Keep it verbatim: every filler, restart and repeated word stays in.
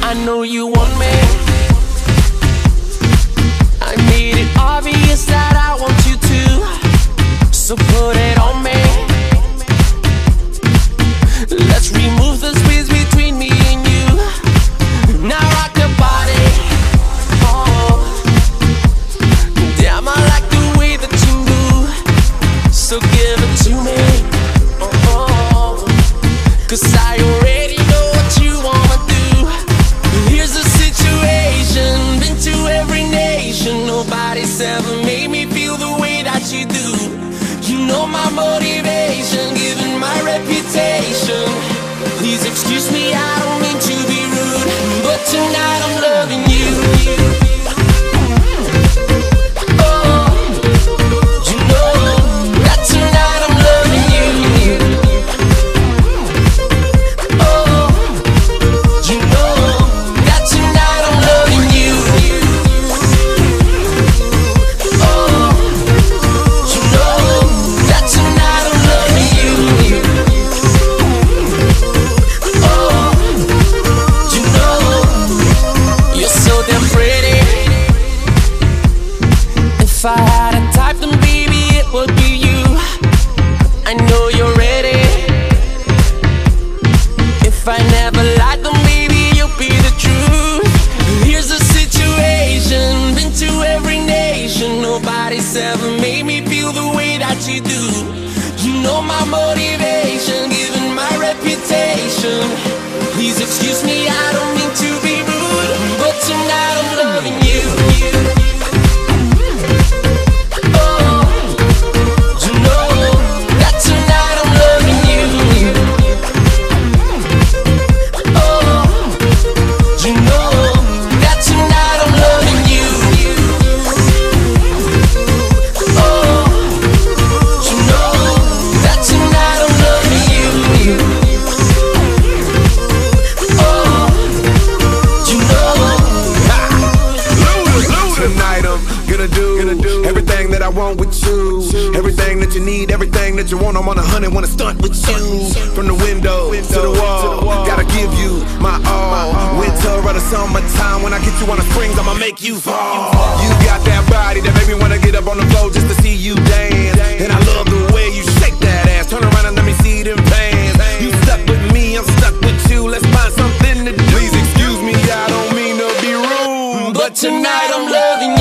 I know you want me. I made it obvious that I want you to, so put it on me. Let's remove the space between me and you. Now rock your body. Oh, damn, I like the way that you move, so give it to me. Oh, cause I already know what you wanna do. Here's the situation, been to every nation. Nobody's ever made me feel the way that you do. You know my motivation, given my reputation. Please excuse me, I don't mean to be rude, but tonight I'm loving you. Oh, you know that tonight I'm loving you. Oh, you know that tonight I'm loving you. Oh, you know that tonight I'm loving you. Oh, you know you're so damn pretty. If I had a type, then baby it would be you. I know you're ready. If I never lied, then baby you'll be the truth. Here's the situation, been to every nation. Nobody's ever made me feel the way that you do. You know my motivation, given my reputation. Please excuse me, I don't mean to be rude, but tonight I'm loving you. Oh, you know that tonight I'm loving you. Oh, you know that tonight I'm loving you. Oh, you know that tonight I'm loving you. Oh, you know. Tonight I'm gonna do, gonna do everything that I want with you. Everything that you need, everything that you want. I'm on a hundred, wanna stunt with you. From the window to the wall, gotta give you my all. Winter or the summertime, when I get you on the springs, I'ma make you fall. You got that body that make me wanna get up on the floor just to see you dance. And I love the way you shake that ass. Turn around and let me see them pants. You stuck with me, I'm stuck with you. Let's find something to do. Please excuse me, I don't mean to be rude, But tonight I'm loving you.